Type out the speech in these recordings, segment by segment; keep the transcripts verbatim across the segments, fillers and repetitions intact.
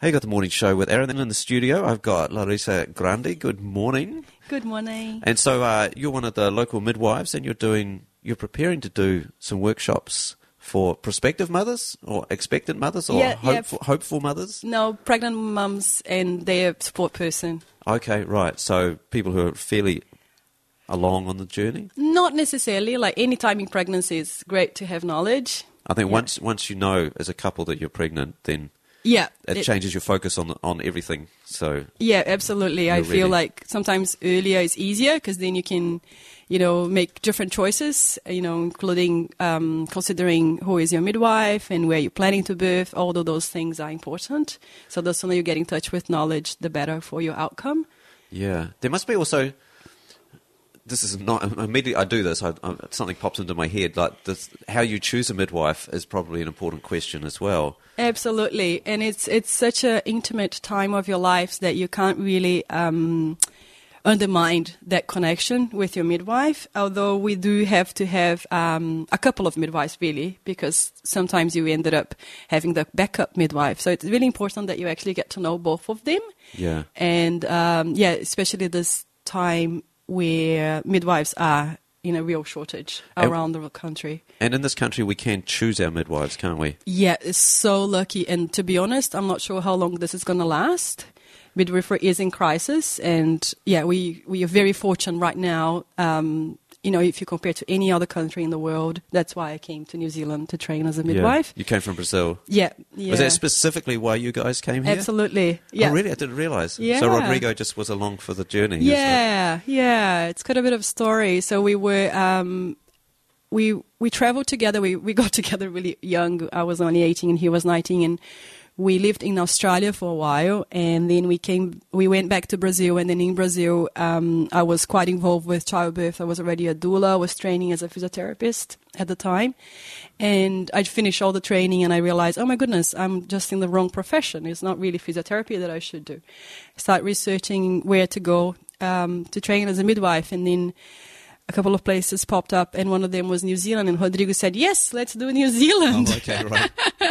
Hey, got the morning show with Aaron. Then in the studio, I've got Larissa Grande. Good morning. Good morning. And so uh, you're one of the local midwives, and you're doing, you're preparing to do some workshops for prospective mothers or expectant mothers or Yeah, yeah. hopeful, hopeful mothers. No, pregnant mums and their support person. Okay, right. So people who are fairly along on the journey. Not necessarily. Like any time in pregnancy, it's great to have knowledge. I think Yeah. once once you know as a couple that you're pregnant, then Yeah. it, it- changes your focus on on everything. So Yeah, absolutely. I You're feel ready. like sometimes earlier is easier because then you can, you know, make different choices, you know, including um, considering who is your midwife and where you're planning to birth. All of those things are important. So the sooner you get in touch with knowledge, the better for your outcome. yeah, there must be also. This is not immediately. I do this. I, I, something pops into my head. Like this, how you choose a midwife is probably an important question as well. Absolutely, and it's it's such an intimate time of your life that you can't really um, undermine that connection with your midwife. Although we do have to have um, a couple of midwives, really, because sometimes you ended up having the backup midwife. So it's really important that you actually get to know both of them. Yeah. And um, yeah, especially this time where midwives are in a real shortage And- around the country. And in this country, we can choose our midwives, can't we? Yeah, it's so lucky. And to be honest, I'm not sure how long this is going to last. Midwifery is in crisis. And yeah, we, we are very fortunate right now. Um, you know, if you compare to any other country in the world, that's why I came to New Zealand to train as a midwife. Yeah. You came from Brazil. Yeah. yeah. Was that specifically why you guys came here? Absolutely. Yeah. Oh, really? I didn't realise. Yeah. So Rodrigo just was along for the journey. Yeah, yeah. It's got a bit of story. So we were, um, we we traveled together. We we got together really young. I was only eighteen and he was nineteen, and we lived in Australia for a while. And then we came, we went back to Brazil. And then in Brazil, um, I was quite involved with childbirth. I was already a doula. I was training as a physiotherapist at the time. And I'd finished all the training and I realized, oh my goodness, I'm just in the wrong profession. It's not really physiotherapy that I should do. I started researching where to go um, to train as a midwife. And then a couple of places popped up, and one of them was New Zealand. And Rodrigo said, yes, let's do New Zealand. Oh, okay, right.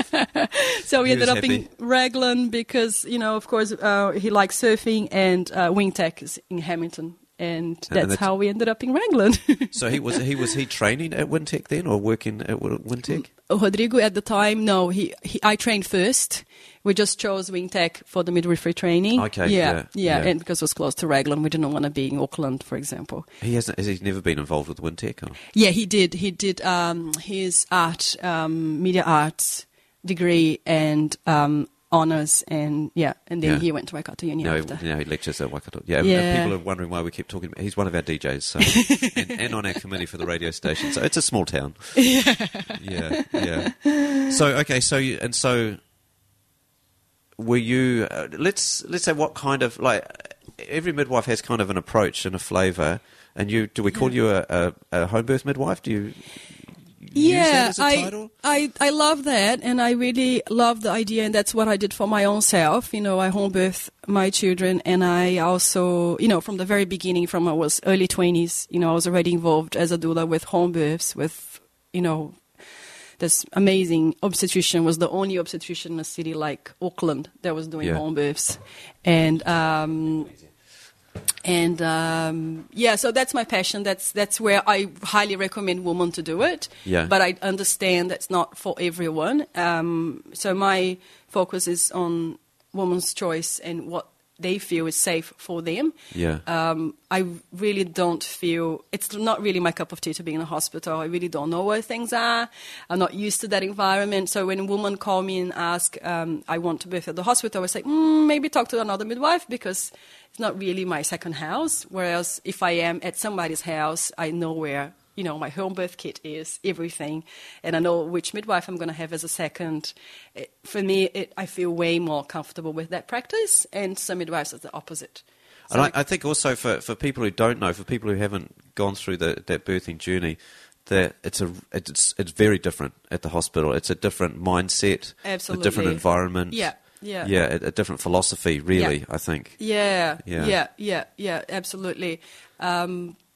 So we He ended was up in happy. Raglan because, you know, of course, uh, he likes surfing, and uh, Wingtech is in Hamilton. And that's, that's- how we ended up in Raglan. So he was he was he training at Wintec then, or working at Wintec? Rodrigo at the time, no, he, he I trained first. We just chose Wingtech for the midwifery training. Okay, yeah, yeah, yeah, yeah. and because it was close to Raglan, we didn't want to be in Auckland, for example. He hasn't. Has he never been involved with Wintec? Or? Yeah, he did. He did um, his art, um, media arts degree and um, honours, and yeah, and then Yeah. he went to Waikato Uni No, after. he, no, he lectures at Waikato. Yeah, and Yeah. people are wondering why we keep talking about. He's one of our D Js, so and, and on our committee for the radio station. So it's a small town. Yeah, yeah, yeah. So okay, so you, and so were you? Uh, let's let's say what kind of like every midwife has kind of an approach and a flavour. And you, do we call you a, a, a home birth midwife? Do you? Use Yeah, that as a I, title? I I love that, and I really love the idea, and that's what I did for my own self. You know, I home birthed my children, and I also, you know, from the very beginning, from I was early twenties, you know, I was already involved as a doula with home births, with, you know, this amazing obstetrician was the only obstetrician in a city like Auckland that was doing Yeah. home births, and. Um, And um, yeah, so that's my passion. That's that's where I highly recommend women to do it. Yeah. But I understand that's not for everyone. Um, so my focus is on women's choice and what they feel is safe for them. Yeah. Um, I really don't feel, it's not really my cup of tea to be in a hospital. I really don't know where things are. I'm not used to that environment. So when a woman call me and ask, um, I want to birth at the hospital, I say, mm, maybe talk to another midwife because it's not really my second house. Whereas if I am at somebody's house, I know where, you know, my home birth kit is, everything, and I know which midwife I'm going to have as a second. It, for me, it, I feel way more comfortable with that practice, and some midwives are the opposite. So And I, I think also for, for people who don't know, for people who haven't gone through the, that birthing journey, that it's a it's it's very different at the hospital. It's a different mindset, Absolutely. a different environment. Yeah, yeah. yeah, a, a different philosophy. Really, Yeah. I think. Yeah, Yeah. yeah, yeah, yeah, absolutely. Um,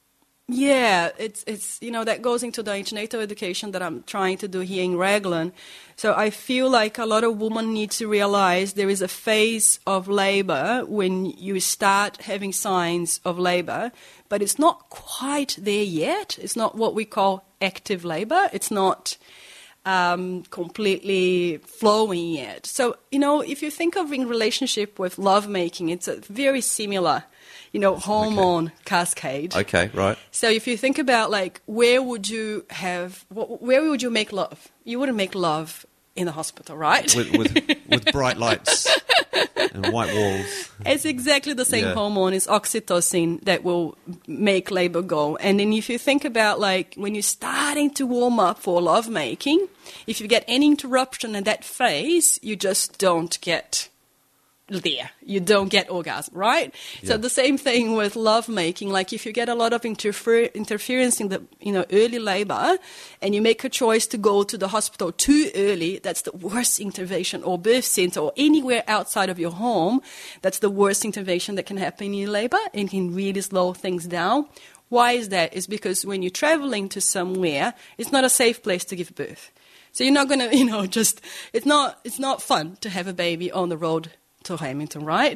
Yeah, it's, it's you know, that goes into the antenatal education that I'm trying to do here in Raglan. So I feel like a lot of women need to realize there is a phase of labor when you start having signs of labor, but it's not quite there yet. It's not what we call active labor. It's not um, completely flowing yet. So, you know, if you think of in relationship with lovemaking, it's a very similar you know, hormone okay. cascade. Okay, right. So if you think about, like, where would you have, where would you make love? You wouldn't make love in the hospital, right? With, with, with bright lights and white walls. It's exactly the same yeah. hormone. It's oxytocin that will make labor go. And then if you think about, like, when you're starting to warm up for lovemaking, if you get any interruption in that phase, you just don't get there. You don't get orgasm, right? Yeah. So the same thing with lovemaking. Like if you get a lot of interfer- interference in the you know early labor, and you make a choice to go to the hospital too early, that's the worst intervention, or birth center, or anywhere outside of your home. That's the worst intervention that can happen in labor and can really slow things down. Why is that? It's because when you're traveling to somewhere, it's not a safe place to give birth. So you're not going to, you know, just, it's not, it's not fun to have a baby on the road to Hamilton, right?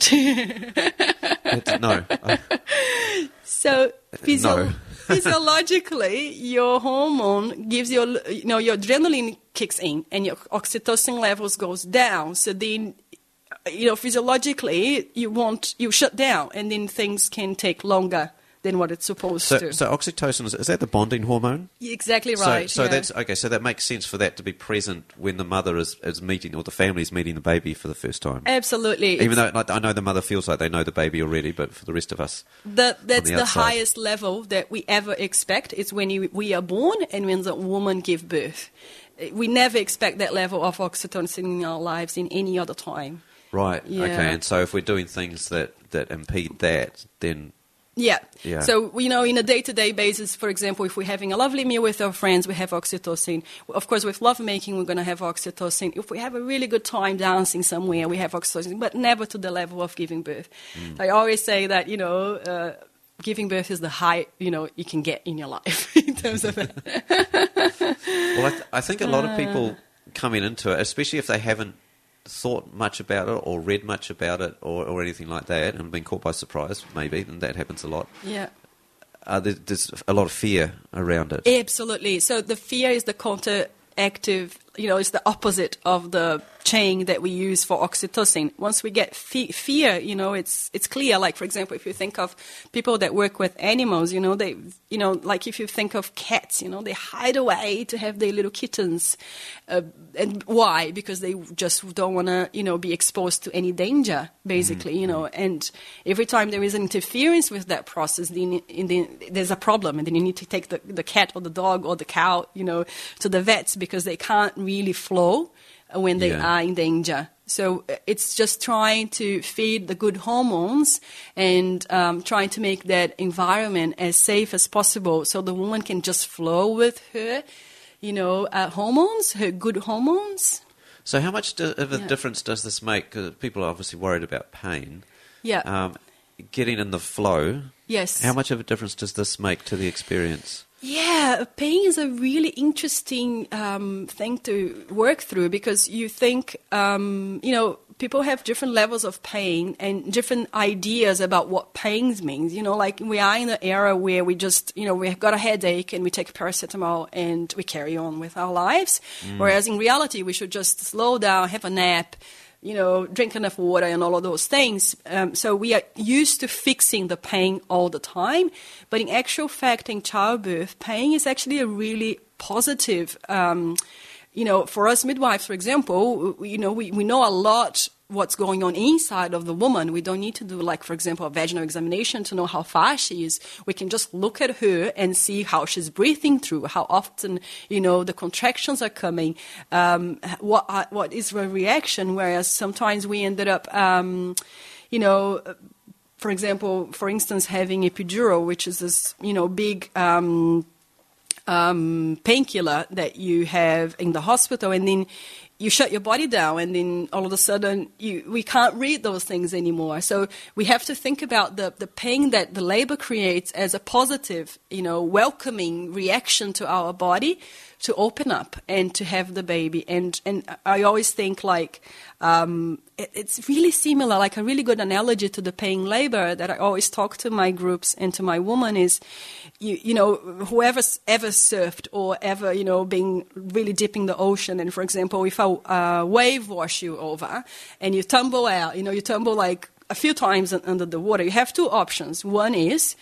It's, no. Uh, so physio- no. physiologically, your hormone gives you, you know, your adrenaline kicks in and your oxytocin levels goes down. So then, you know, physiologically, you want, you shut down, and then things can take longer than what it's supposed so, to. So oxytocin, is, is that the bonding hormone? Exactly right. So, so yeah. that's okay. So that makes sense for that to be present when the mother is, is meeting, or the family is meeting the baby for the first time. Absolutely. Even it's, though like, I know the mother feels like they know the baby already, but for the rest of us, the, that's the, the outside. highest level that we ever expect. Is when you, we are born and when the woman gives birth. We never expect that level of oxytocin in our lives in any other time. Right. Yeah. Okay. And so if we're doing things that, that impede that, then Yeah. yeah. So, you know, in a day-to-day basis, for example, if we're having a lovely meal with our friends, we have oxytocin. Of course, with lovemaking, we're going to have oxytocin. If we have a really good time dancing somewhere, we have oxytocin, but never to the level of giving birth. Mm. I always say that, you know, uh, giving birth is the high, you know, you can get in your life in terms of that. Well, I, th- I think a lot of people coming into it, especially if they haven't thought much about it or read much about it or, or anything like that and been caught by surprise, maybe, and that happens a lot. Yeah. Uh, there, there's a lot of fear around it. Absolutely. So the fear is the counteractive, you know, it's the opposite of the chain that we use for oxytocin. Once we get fe- fear, you know, it's it's clear. Like, for example, if you think of people that work with animals, you know, they, you know, like if you think of cats, you know, they hide away to have their little kittens. Uh, and why? Because they just don't want to, you know, be exposed to any danger, basically, mm-hmm. you know. And every time there is an interference with that process, then, then there's a problem. And then you need to take the, the cat or the dog or the cow, you know, to the vets because they can't really flow when they yeah. are in danger. So it's just trying to feed the good hormones and um, trying to make that environment as safe as possible so the woman can just flow with her, you know, uh, hormones, her good hormones. So how much do, of a yeah. difference does this make? Because people are obviously worried about pain. Yeah. Um, getting in the flow. Yes. How much of a difference does this make to the experience? Yeah, pain is a really interesting um, thing to work through because you think, um, you know, people have different levels of pain and different ideas about what pain means. You know, like we are in an era where we just, you know, we've got a headache and we take paracetamol and we carry on with our lives. Mm. Whereas in reality, we should just slow down, have a nap, you know, drink enough water and all of those things. Um, so we are used to fixing the pain all the time. But in actual fact, in childbirth, pain is actually a really positive, um, you know, for us midwives, for example, you know, we, we know a lot what's going on inside of the woman. We don't need to do, like, for example, a vaginal examination to know how far she is. We can just look at her and see how she's breathing through, how often, you know, the contractions are coming, um, what are, what is her reaction, whereas sometimes we ended up, um, you know, for example, for instance, having epidural, which is this, you know, big um, um, painkiller that you have in the hospital, and then you shut your body down, and then all of a sudden you, we can't read those things anymore. So we have to think about the, the pain that the labor creates as a positive, you know, welcoming reaction to our body to open up and to have the baby. And, and I always think like um, it, it's really similar, like a really good analogy to the paying labor that I always talk to my groups and to my woman is, you, you know, whoever's ever surfed or ever, you know, been really deep in the ocean. And for example, if a uh, wave wash you over and you tumble out, you know, you tumble like a few times under the water, you have two options. One is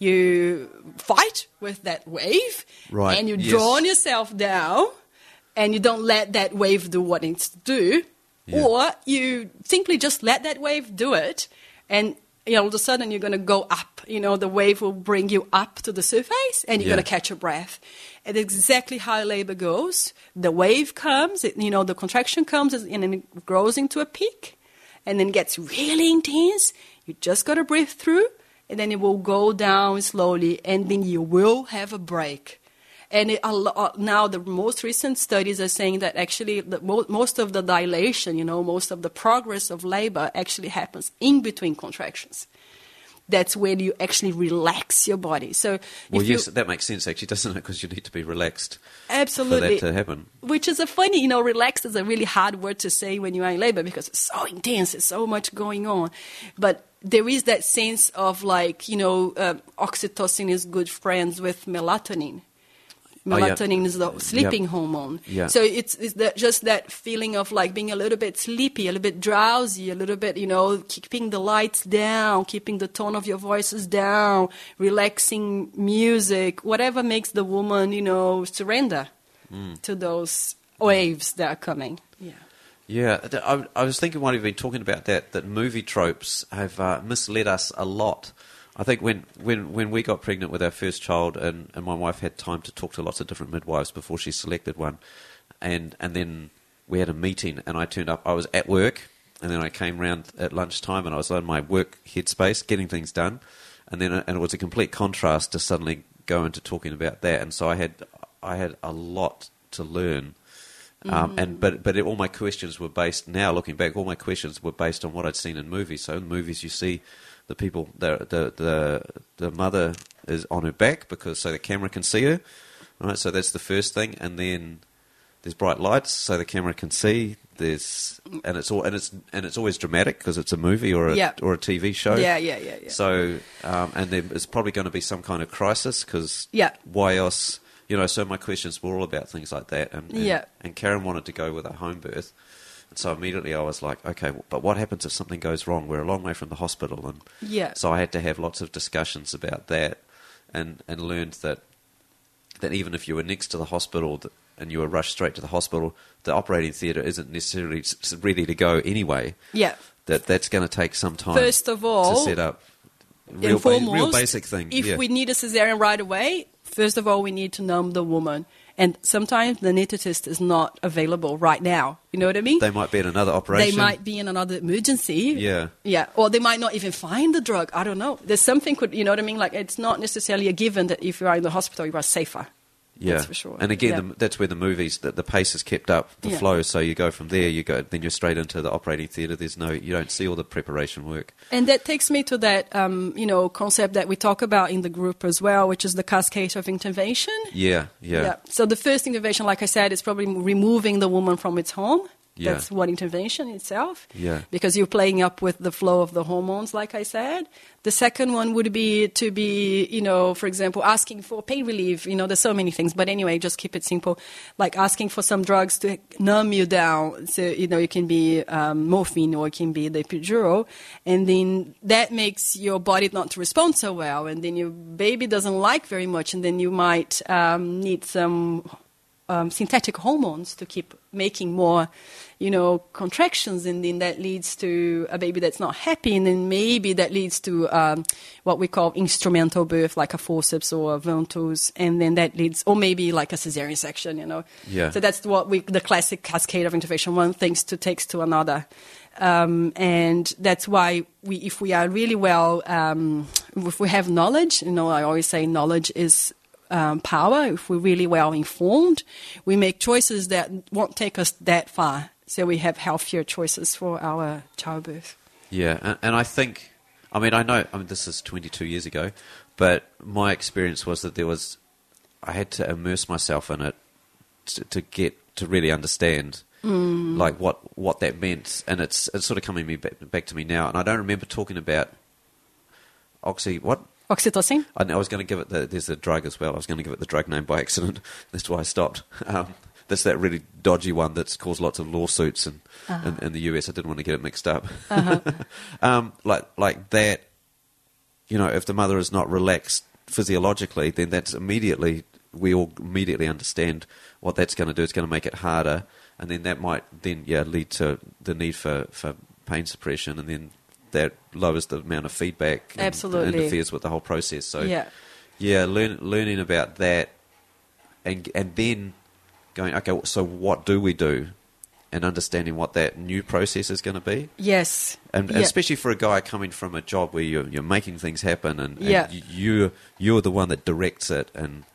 you fight with that wave, right. and you yes. draw yourself down, and you don't let that wave do what it needs to do, yeah. or you simply just let that wave do it, and you know, all of a sudden you're going to go up. You know, the wave will bring you up to the surface, and you're yeah. going to catch your breath. And exactly how labor goes. The wave comes, it, you know, the contraction comes, and then it grows into a peak, and then gets really intense. You just got to breathe through. And then it will go down slowly, and then you will have a break. And it, now the most recent studies are saying that actually the, most of the dilation, you know, most of the progress of labor actually happens in between contractions. That's when you actually relax your body. So, well, if yes, you, that makes sense actually, doesn't it? Because you need to be relaxed. Absolutely. For that to happen. Which is a funny, you know, relaxed is a really hard word to say when you are in labor because it's so intense, there's so much going on. But there is that sense of like, you know, uh, oxytocin is good friends with melatonin. Melatonin oh, yeah. is the sleeping yep. hormone. Yeah. So it's, it's that, just that feeling of like being a little bit sleepy, a little bit drowsy, a little bit, you know, keeping the lights down, keeping the tone of your voices down, relaxing music, whatever makes the woman, you know, surrender mm. to those waves that are coming. Yeah. Yeah, I, I was thinking while you've been talking about that, that movie tropes have uh, misled us a lot. I think when, when, when we got pregnant with our first child and, and my wife had time to talk to lots of different midwives before she selected one, and and then we had a meeting and I turned up, I was at work, and then I came round at lunchtime and I was on my work headspace, getting things done, and then and it was a complete contrast to suddenly go into talking about that, and so I had I had a lot to learn. Um, mm-hmm. And but but it, all my questions were based, now looking back, all my questions were based on what I'd seen in movies. So in movies you see the people, the the the, the mother is on her back because so the camera can see her, right? So that's the first thing, and then there's bright lights so the camera can see. There's and it's all and it's and it's always dramatic because it's a movie or a yeah. or a T V show. Yeah, yeah, yeah. yeah. So um, and there's probably going to be some kind of crisis because yeah. why else? You know, so my questions were all about things like that. And, and, yeah. and Karen wanted to go with a home birth. And so immediately I was like, okay, but what happens if something goes wrong? We're a long way from the hospital. And yeah. so I had to have lots of discussions about that and, and learned that that even if you were next to the hospital and you were rushed straight to the hospital, the operating theatre isn't necessarily ready to go anyway. Yeah. That that's going to take some time First of all, to set up. Real, foremost, ba- real basic thing. If yeah. we need a cesarean right away, first of all, we need to numb the woman. And sometimes the anesthetist is not available right now. You know what I mean? They might be in another operation. They might be in another emergency. Yeah. Yeah. Or they might not even find the drug. I don't know. There's something, could you know what I mean? Like, it's not necessarily a given that if you are in the hospital, you are safer. Yeah, that's for sure. And again, yeah. the, that's where the movies, that the pace is kept up, the yeah. flow. So you go from there, you go, then you're straight into the operating theatre. There's no, you don't see all the preparation work. And that takes me to that, um, you know, concept that we talk about in the group as well, which is the cascade of intervention. Yeah, yeah. yeah. So the first intervention, like I said, is probably removing the woman from its home. Yeah. That's one intervention itself. Yeah. Because you're playing up with the flow of the hormones, like I said. The second one would be to be, you know, for example, asking for pain relief. You know, there's so many things. But anyway, just keep it simple. Like asking for some drugs to numb you down. So, you know, it can be um, morphine or it can be the epidural. And then that makes your body not to respond so well. And then your baby doesn't like very much. And then you might um, need some um, synthetic hormones to keep making more, you know, contractions, and then that leads to a baby that's not happy, and then maybe that leads to um, what we call instrumental birth, like a forceps or a ventouse, and then that leads, or maybe like a cesarean section, you know. Yeah. So that's what we, the classic cascade of intervention, one thing to takes to another. Um, and that's why we, if we are really well, um, if we have knowledge, you know, I always say knowledge is um, power, if we're really well informed, we make choices that won't take us that far. So we have healthier choices for our childbirth. Yeah, and, and I think, I mean, I know, I mean, this is twenty-two years ago, but my experience was that there was, I had to immerse myself in it to, to get, to really understand, mm. like, what, what that meant. And it's it's sort of coming me back, back to me now. And I don't remember talking about oxy, what? Oxytocin? I, I was going to give it, the, there's a drug as well. I was going to give it the drug name by accident. That's why I stopped. Um, that's that really dodgy one that's caused lots of lawsuits in, uh-huh. in, in the U S. I didn't want to get it mixed up. Uh-huh. um, like like that, you know, if the mother is not relaxed physiologically, then that's immediately, we all immediately understand what that's going to do. It's going to make it harder. And then that might then, yeah, lead to the need for, for pain suppression, and then that lowers the amount of feedback and Absolutely. interferes with the whole process. So, yeah, yeah learn, learning about that and and then going, okay, so what do we do? And understanding what that new process is going to be. Yes. And, yeah. and especially for a guy coming from a job where you're, you're making things happen, and, and yeah. you, you're the one that directs it, and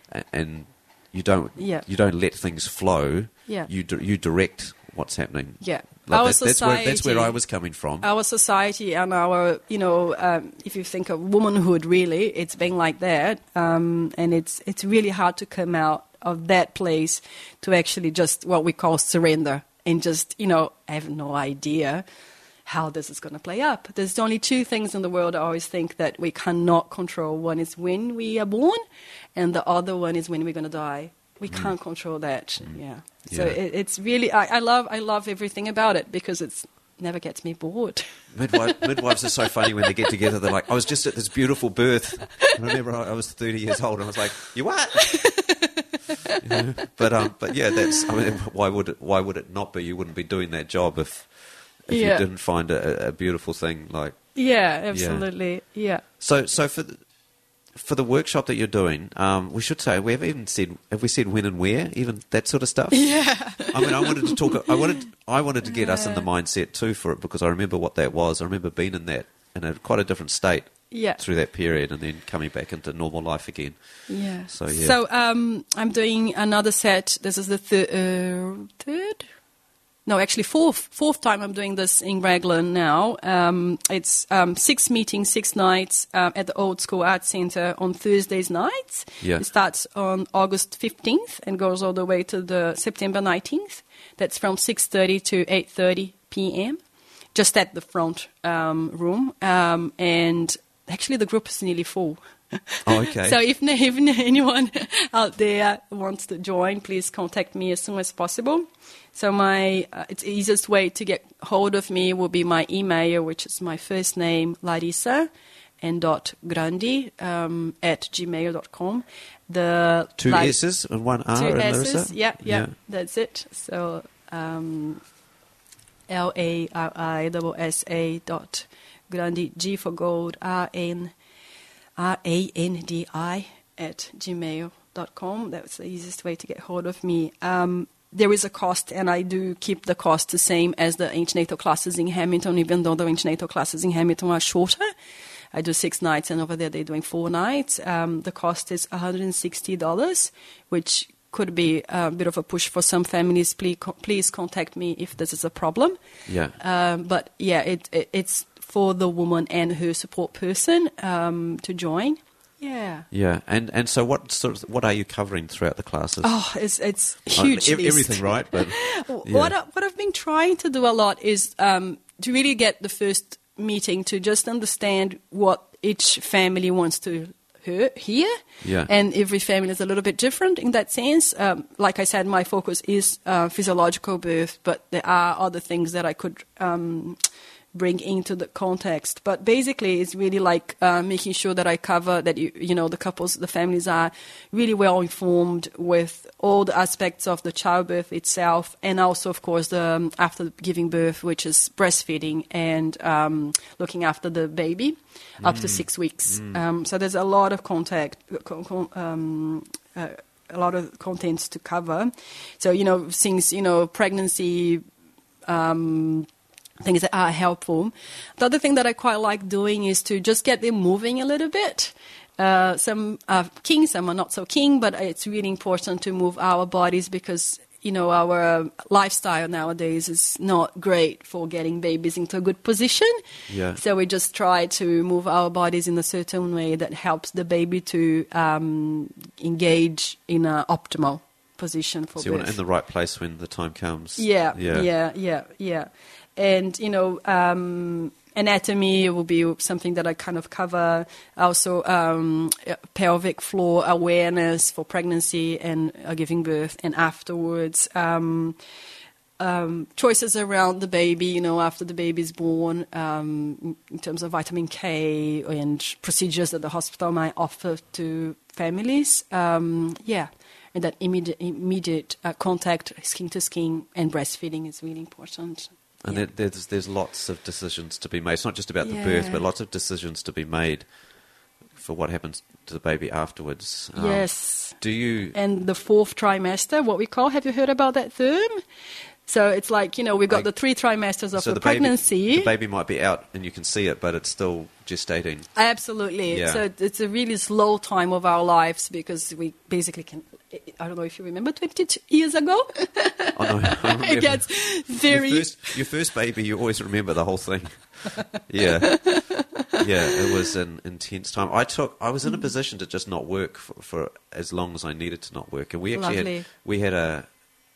and you don't yeah. you don't let things flow. Yeah. You you direct what's happening. Yeah. Like our that, society, that's where that's where I was coming from. Our society and our, you know, um, if you think of womanhood, really, it's been like that, um, and it's it's really hard to come out of that place to actually just what we call surrender and just, you know, I have no idea how this is going to play up. There's only two things in the world I always think that we cannot control. One is when we are born, and the other one is when we're going to die. We mm. can't control that. Mm. Yeah. So yeah. it, it's really, I, I love I love everything about it because it's never gets me bored. Midwife, midwives are so funny when they get together. They're like, I was just at this beautiful birth. I remember I was thirty years old, and I was like, you what? You know? But um, but yeah, that's. I mean, why would it? Why would it not be? You wouldn't be doing that job if if yeah. you didn't find a, a beautiful thing like. Yeah, absolutely. Yeah. yeah. So so for the, for the workshop that you're doing, um, we should say we have even said have we said when and where, even that sort of stuff. Yeah. I mean, I wanted to talk. I wanted I wanted to get us in the mindset too for it, because I remember what that was. I remember being in that in a quite a different state. Yeah. Through that period, and then coming back into normal life again. Yeah. So yeah. So um, I'm doing another set. This is the thir- uh, third, no, actually fourth fourth time I'm doing this in Raglan now. Um, it's um, six meetings, six nights um, at the Old School Arts Centre on Thursdays nights. Yeah. It starts on August fifteenth and goes all the way to the September nineteenth. That's from six thirty to eight thirty p.m. just at the front um, room, um, and actually, the group is nearly full. Oh, okay. So if, if anyone out there wants to join, please contact me as soon as possible. So my uh, it's easiest way to get hold of me will be my email, which is my first name, Larissa, and dot grandi um, at gmail dot com. The two like, S's and one R. Two and S's, Larissa? yeah, yeah, yeah, that's it. So um, L A R I S S A dot Grandi, G for gold, R N R A N D I at gmail dot com. That's the easiest way to get hold of me. Um, there is a cost, and I do keep the cost the same as the antenatal classes in Hamilton, even though the antenatal classes in Hamilton are shorter. I do six nights, and over there they're doing four nights. Um, the cost is one hundred sixty dollars, which could be a bit of a push for some families. Please, please contact me if this is a problem. Yeah. Um, but yeah, it, it, it's for the woman and her support person um, to join. Yeah. Yeah, and and so what sort of, what are you covering throughout the classes? Oh, it's it's huge. Oh, everything, right? But yeah. what I, what I've been trying to do a lot is um, to really get the first meeting to just understand what each family wants to hear. hear. Yeah. And every family is a little bit different in that sense. Um, like I said, my focus is uh, physiological birth, but there are other things that I could um, bring into the context. But basically, it's really like uh, making sure that I cover that, you, you know, the couples, the families are really well informed with all the aspects of the childbirth itself, and also, of course, the um, after giving birth, which is breastfeeding and um, looking after the baby mm. up to six weeks. Mm. Um, so there's a lot of contact, um, uh, a lot of contents to cover. So, you know, things, you know, pregnancy, um, things that are helpful. The other thing that I quite like doing is to just get them moving a little bit. Uh, some are keen, some are not so keen, but it's really important to move our bodies because, you know, our lifestyle nowadays is not great for getting babies into a good position. Yeah. So we just try to move our bodies in a certain way that helps the baby to um, engage in an optimal position for So you want it birth. in the right place when the time comes. Yeah, Yeah. yeah, yeah, yeah. And, you know, um, anatomy will be something that I kind of cover. Also, um, pelvic floor awareness for pregnancy and uh, giving birth and afterwards. Um, um, choices around the baby, you know, after the baby's born, um, in terms of vitamin K and procedures that the hospital might offer to families. Um, yeah. And that immediate, immediate uh, contact, skin to skin, and breastfeeding is really important. And Yeah. there, there's there's lots of decisions to be made. It's not just about the Yeah. birth, but lots of decisions to be made for what happens to the baby afterwards. Um, Yes. Do you? And the fourth trimester, what we call, have you heard about that term? So it's like, you know, we've got Like- the three trimesters of so the, the pregnancy. Baby, the baby might be out and you can see it, but it's still gestating. Absolutely. Yeah. So it's a really slow time of our lives because we basically can, I don't know if you remember twenty years ago. Oh, no, I remember. It gets very... Your first, your first baby, you always remember the whole thing. Yeah. Yeah, it was an intense time. I took. I was in a position to just not work for, for as long as I needed to not work. And we actually Lovely. had, we had a...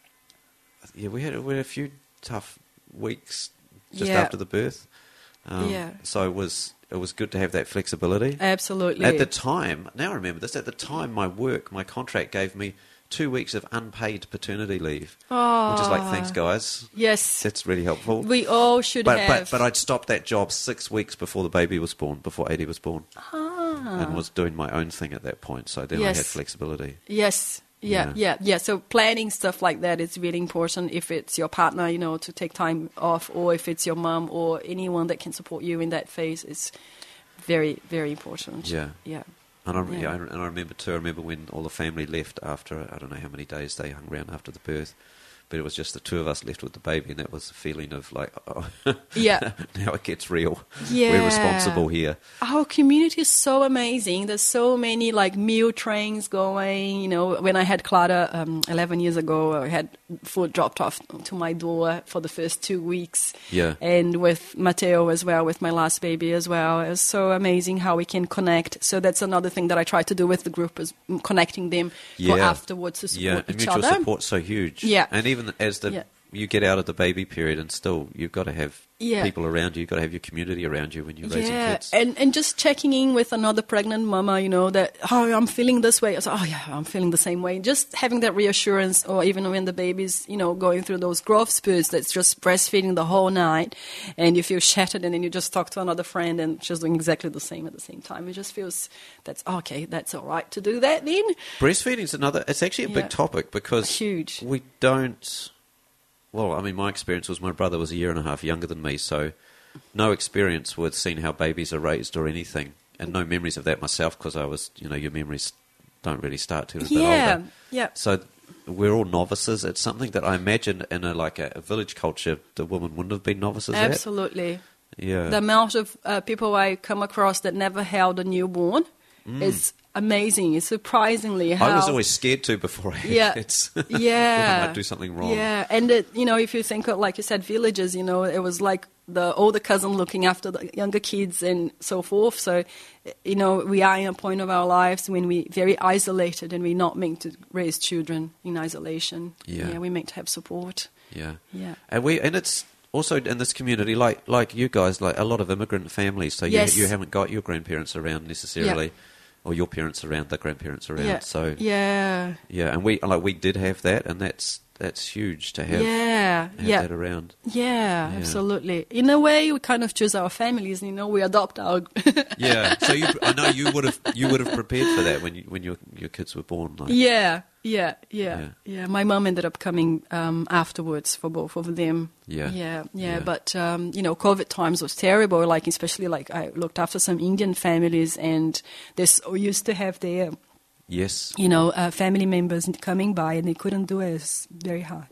Yeah, we had, we had a few tough weeks just Yeah. after the birth. Um, Yeah. So it was, it was good to have that flexibility. Absolutely. At the time, now I remember this, at the time my work, my contract gave me two weeks of unpaid paternity leave. Oh. Which is like, thanks guys, Yes. that's really helpful. We all should But, have. but, but I'd stopped that job six weeks before the baby was born, before Adi was born, Ah. and was doing my own thing at that point, so then I had Yes. flexibility. Yes. Yeah, Yeah. yeah, yeah. So planning stuff like that is really important if it's your partner, you know, to take time off, or if it's your mum or anyone that can support you in that phase is very, very important. Yeah. Yeah. And I, Yeah. yeah, I- and I remember too, I remember when all the family left after, I don't know how many days they hung around after the birth, but it was just the two of us left with the baby, and that was a feeling of like, oh, Yeah. now it gets real. Yeah. We're responsible here. Our community is so amazing. There's so many like meal trains going. You know, when I had Clara um, eleven years ago, I had food dropped off to my door for the first two weeks. Yeah. And with Matteo as well, with my last baby as well. It was so amazing how we can connect. So that's another thing that I try to do with the group is connecting them for Yeah. afterwards to support Yeah, and each mutual other. support's so huge. Yeah. And even as the Yeah. you get out of the baby period, and still you've got to have Yeah. people around you. You've got to have your community around you when you're raising Yeah, kids. and and just checking in with another pregnant mama, you know, that, oh, I'm feeling this way. I say, oh, yeah, I'm feeling the same way. Just having that reassurance, or even when the baby's, you know, going through those growth spurts that's just breastfeeding the whole night, and you feel shattered, and then you just talk to another friend, and she's doing exactly the same at the same time. It just feels, that's, okay, that's all right to do that then. Breastfeeding's another. It's actually a big Yeah. topic because Huge. we don't. Well, I mean, my experience was my brother was a year and a half younger than me, so no experience with seeing how babies are raised or anything, and no memories of that myself because I was, you know, your memories don't really start till a bit Yeah, older. yeah. So we're all novices. It's something that I imagine in a like a, a village culture, the woman wouldn't have been novices at. Absolutely. Yeah. The amount of uh, people I come across that never held a newborn is amazing. It's surprisingly how I was always scared to before I had Yeah. kids. Yeah. I might do something wrong. Yeah, and it, you know, if you think of, like you said, villages, you know, it was like the older cousin looking after the younger kids and so forth. So, you know, we are in a point of our lives when we're very isolated, and we're not meant to raise children in isolation. Yeah. we're meant to have support. Yeah. Yeah. And we and it's also in this community, like like you guys, like a lot of immigrant families. So you Yes. you haven't got your grandparents around necessarily, or your parents around, the grandparents around. Yeah. So Yeah. yeah, and we like we did have that, and that's that's huge to have, Yeah. have Yeah. that around. Yeah, Yeah. absolutely. In a way, we kind of choose our families. You know, we adopt our. Yeah. So you, I know you would have you would have prepared for that when you, when your your kids were born. Like, Yeah, yeah, yeah, Yeah. yeah. My mum ended up coming um, afterwards for both of them. Yeah. yeah, yeah. Yeah. But um, you know, COVID times was terrible. Like especially like I looked after some Indian families, and they so used to have their, Yes. you know, uh, family members coming by, and they couldn't do it. It's very hard.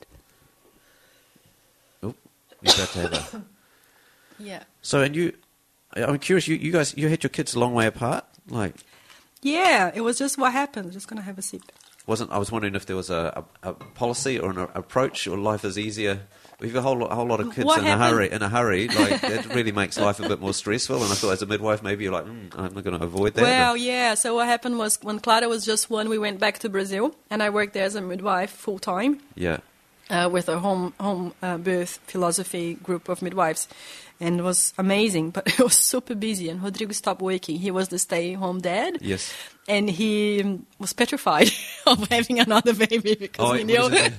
Oh, you're about to have a. Yeah. So and you, I'm curious. You, you guys, you had your kids a long way apart, like. Yeah, it was just what happened. Just going to have a sip. Wasn't I was wondering if there was a, a, a policy or an approach, or life is easier. We've a whole lot, a whole lot of kids What in happened? a hurry. In a hurry, like that really makes life a bit more stressful. And I thought, as a midwife, maybe you're like, mm, I'm not going to avoid that. Well, But- yeah. So what happened was when Clara was just one, we went back to Brazil, and I worked there as a midwife full time yeah, uh, with a home home uh, birth philosophy group of midwives, and it was amazing. But it was super busy, and Rodrigo stopped working. He was the stay-home dad. yes. And he um, was petrified of having another baby because Oh, he what knew. is it?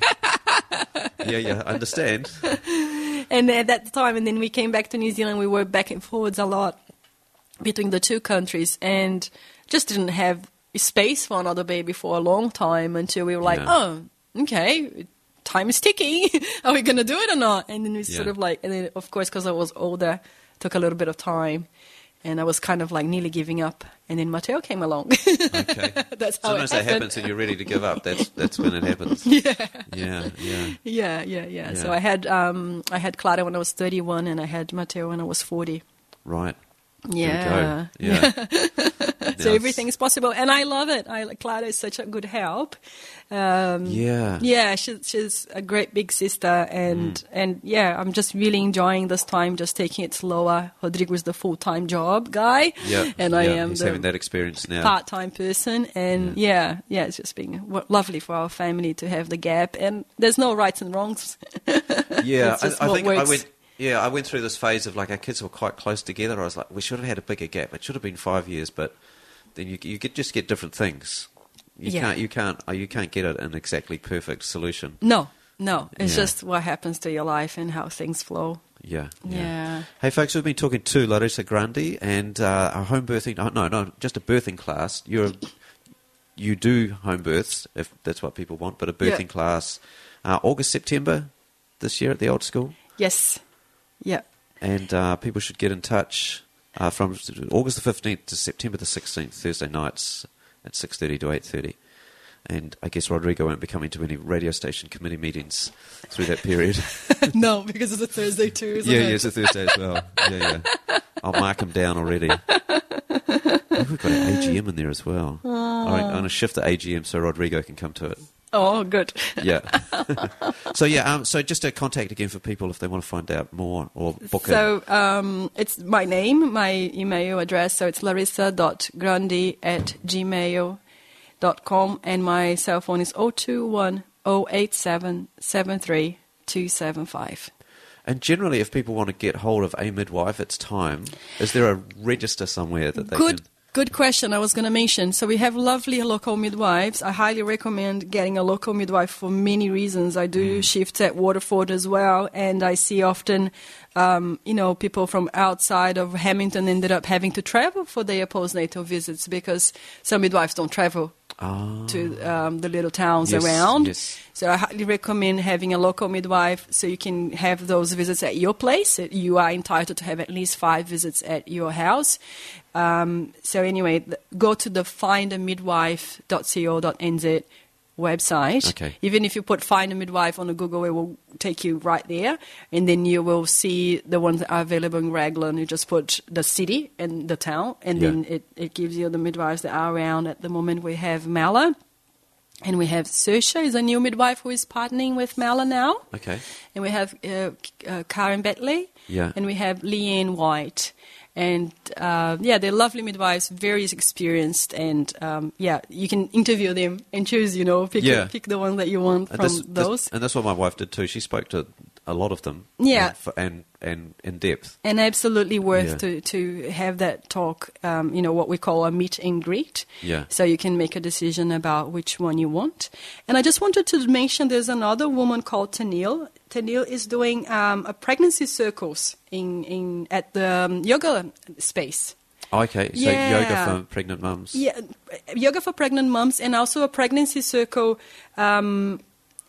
yeah, yeah, I understand. And at that time, and then we came back to New Zealand. We were back and forwards a lot between the two countries, and just didn't have space for another baby for a long time until we were like, Yeah. oh, okay, time is ticking. Are we going to do it or not? And then we sort Yeah. of like, and then of course, because I was older, took a little bit of time. And I was kind of like nearly giving up. And then Mateo came along. Okay. That's how Sometimes it that happened. happens and you're ready to give up. That's that's when it happens. Yeah. Yeah, yeah. Yeah, yeah, yeah. So Yeah. I had um, I had Clara when I was thirty-one, and I had Mateo when I was forty. Right. Yeah. There we go. Yeah. So Now, everything is possible, and I love it. I Clara is such a good help. Um, Yeah. yeah, she's she's a great big sister, and Mm. and yeah, I'm just really enjoying this time, just taking it slower. Rodrigo's the full time job guy, Yeah. and I yeah. am He's the having that experience now. part time person, and yeah. yeah, it's just been w- lovely for our family to have the gap, and there's no rights and wrongs. Yeah, It's just I, I what think I works. went. Yeah, I went through this phase of like our kids were quite close together. I was like, we should have had a bigger gap. It should have been five years, but then you you get just get different things. You Yeah. can't you can't oh, you can't get an exactly perfect solution. No, no, it's Yeah. just what happens to your life and how things flow. Yeah, Yeah. Hey, folks, we've been talking to Larissa Grandi and uh, a home birthing. Oh, no, no, just a birthing class. You're you do home births if that's what people want, but a birthing Yeah. class uh, August September this year at the old school. Yes, yeah. And uh, people should get in touch uh, from August the fifteenth to September the sixteenth, Thursday nights at six thirty to eight thirty. And I guess Rodrigo won't be coming to any radio station committee meetings through that period. No, because it's a Thursday too, isn't yeah, it? yeah, it's a Thursday as well. Yeah, yeah. I'll mark him down already. Oh, we've got an A G M in there as well. All right, I'm going to shift the A G M so Rodrigo can come to it. Oh, good. Yeah. so yeah, um, so just a contact again for people if they want to find out more or book in. So um, it's my name, my email address. So it's larissa.grandi at gmail dot com, and my cell phone is zero two one zero eight seven seven three two seven five. And generally, if people want to get hold of a midwife, it's time. Is there a register somewhere that they Good. can... Good question. I was going to mention. So we have lovely local midwives. I highly recommend getting a local midwife for many reasons. I do shifts at Waterford as well, and I see often, um, you know, people from outside of Hamilton ended up having to travel for their postnatal visits because some midwives don't travel Ah, to um, the little towns yes, around. yes. So I highly recommend having a local midwife so you can have those visits at your place. You are entitled to have at least five visits at your house. Um, so anyway, th- go to the find a midwife dot co dot n z website. Okay. Even if you put Find a Midwife on the Google, it will take you right there. And then you will see the ones that are available in Raglan. You just put the city and the town, and Yeah. then it, it gives you the midwives that are around. At the moment, we have Mala. And we have Saoirse, is a new midwife who is partnering with Mala now. Okay. And we have uh, uh, Karen Betley. Yeah. And we have Leanne White. And, uh, yeah, they're lovely midwives, very experienced. And, um, yeah, you can interview them and choose, you know, pick, Yeah. pick the one that you want And from this- this- those. and that's what my wife did too. She spoke to a lot of them. Yeah. And, for, and, and in depth. And absolutely worth Yeah. to, to have that talk, um, you know, what we call a meet and greet. Yeah. So you can make a decision about which one you want. And I just wanted to mention there's another woman called Tanil. Tanil is doing um, a pregnancy circles in, in at the um, yoga space. Okay. So Yeah. yoga for pregnant mums. Yeah, yoga for pregnant moms, and also a pregnancy circle. Um,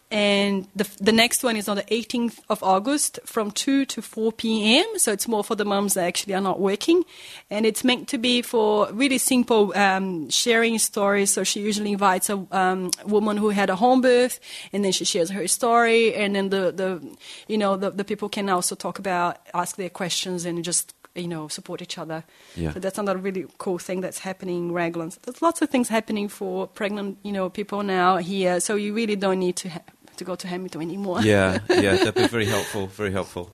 and the the next one is on the eighteenth of August from two to four p.m. So it's more for the moms that actually are not working. And it's meant to be for really simple um, sharing stories. So she usually invites a um, woman who had a home birth, and then she shares her story. And then the, the you know, the, the people can also talk about, ask their questions, and just you know, support each other. Yeah. So that's another really cool thing that's happening in Raglan. There's lots of things happening for pregnant, you know, people now here. So you really don't need to ha- to go to Hamilton anymore. Yeah, yeah, that'd be very helpful, very helpful.